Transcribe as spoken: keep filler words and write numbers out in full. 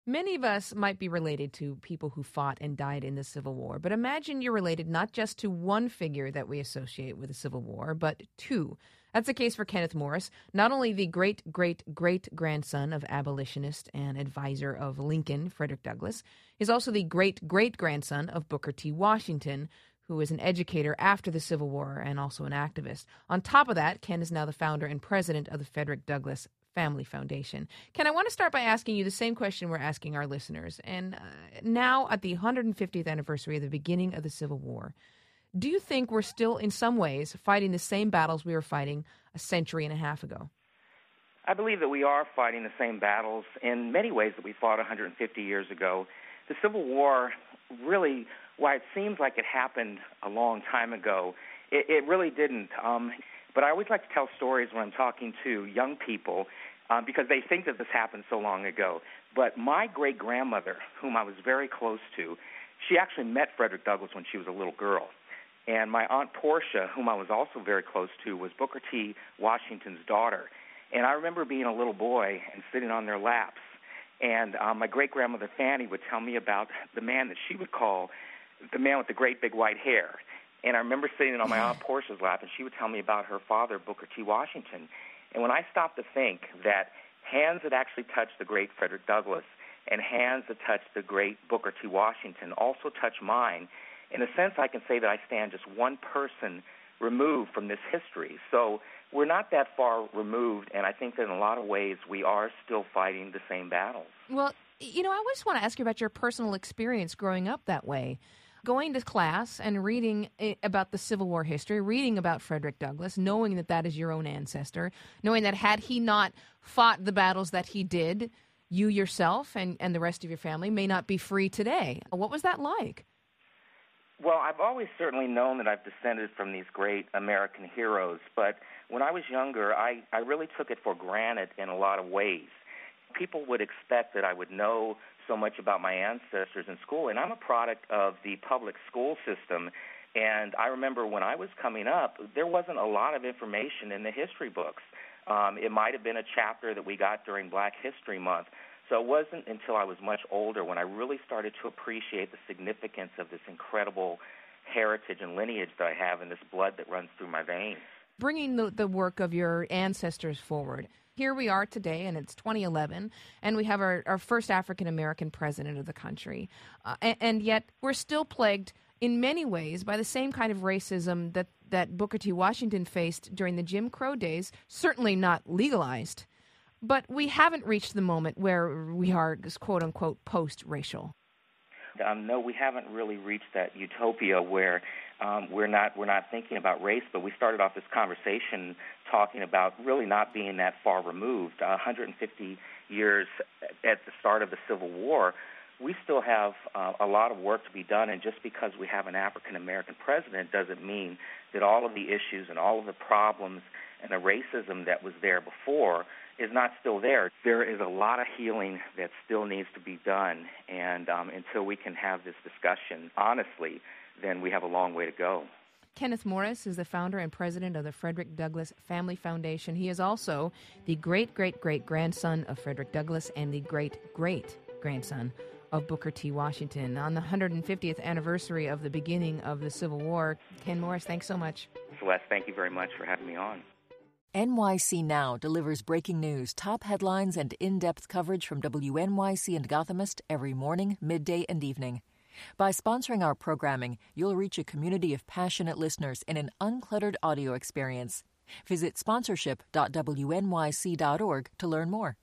Many of us might be related to people who fought and died in the Civil War, but imagine you're related not just to one figure that we associate with the Civil War, but two. That's the case for Kenneth Morris, not only the great-great-great-grandson of abolitionist and advisor of Lincoln, Frederick Douglass, he's also the great-great-grandson of Booker T. Washington, who was an educator after the Civil War and also an activist. On top of that, Ken is now the founder and president of the Frederick Douglass Family Foundation. Ken, I want to start by asking you the same question we're asking our listeners. And uh, now at the one hundred fiftieth anniversary of the beginning of the Civil War, do you think we're still in some ways fighting the same battles we were fighting a century and a half ago? I believe that we are fighting the same battles in many ways that we fought one hundred fifty years ago. The Civil War really, while it seems like it happened a long time ago, it, it really didn't. Um, But I always like to tell stories when I'm talking to young people um, because they think that this happened so long ago. But my great-grandmother, whom I was very close to, she actually met Frederick Douglass when she was a little girl. And my Aunt Portia, whom I was also very close to, was Booker T. Washington's daughter. And I remember being a little boy and sitting on their laps. And um, my great-grandmother Fanny would tell me about the man that she would call the man with the great big white hair. And I remember sitting on my Aunt Portia's lap, and she would tell me about her father, Booker T. Washington. And when I stopped to think that hands that actually touched the great Frederick Douglass and hands that touched the great Booker T. Washington also touched mine, in a sense I can say that I stand just one person removed from this history. So we're not that far removed, and I think that in a lot of ways we are still fighting the same battles. Well, you know, I just want to ask you about your personal experience growing up that way. Going to class and reading about the Civil War history, reading about Frederick Douglass, knowing that that is your own ancestor, knowing that had he not fought the battles that he did, you yourself and, and the rest of your family may not be free today. What was that like? Well, I've always certainly known that I've descended from these great American heroes, but when I was younger, I, I really took it for granted in a lot of ways. People would expect that I would know so much about my ancestors in school, and I'm a product of the public school system, and I remember when I was coming up, there wasn't a lot of information in the history books. Um, it might have been a chapter that we got during Black History Month, so it wasn't until I was much older when I really started to appreciate the significance of this incredible heritage and lineage that I have and this blood that runs through my veins. Bringing the, the work of your ancestors forward, here we are today, and it's twenty eleven, and we have our, our first African-American president of the country. Uh, and, and yet we're still plagued in many ways by the same kind of racism that, that Booker T. Washington faced during the Jim Crow days, certainly not legalized. But we haven't reached the moment where we are, quote-unquote, post-racial. Um, no, we haven't really reached that utopia where um, we're not we're not thinking about race. But we started off this conversation talking about really not being that far removed. Uh, one hundred fifty years at the start of the Civil War, we still have uh, a lot of work to be done. And just because we have an African-American president doesn't mean that all of the issues and all of the problems and the racism that was there before is not still there. There is a lot of healing that still needs to be done, and um, until we can have this discussion honestly, then we have a long way to go. Kenneth Morris is the founder and president of the Frederick Douglass Family Foundation. He is also the great-great-great-grandson of Frederick Douglass and the great-great-grandson of Booker T. Washington. On the one hundred fiftieth anniversary of the beginning of the Civil War, Ken Morris, thanks so much. Celeste, thank you very much for having me on. N Y C Now delivers breaking news, top headlines, and in-depth coverage from W N Y C and Gothamist every morning, midday, and evening. By sponsoring our programming, you'll reach a community of passionate listeners in an uncluttered audio experience. Visit sponsorship dot W N Y C dot org to learn more.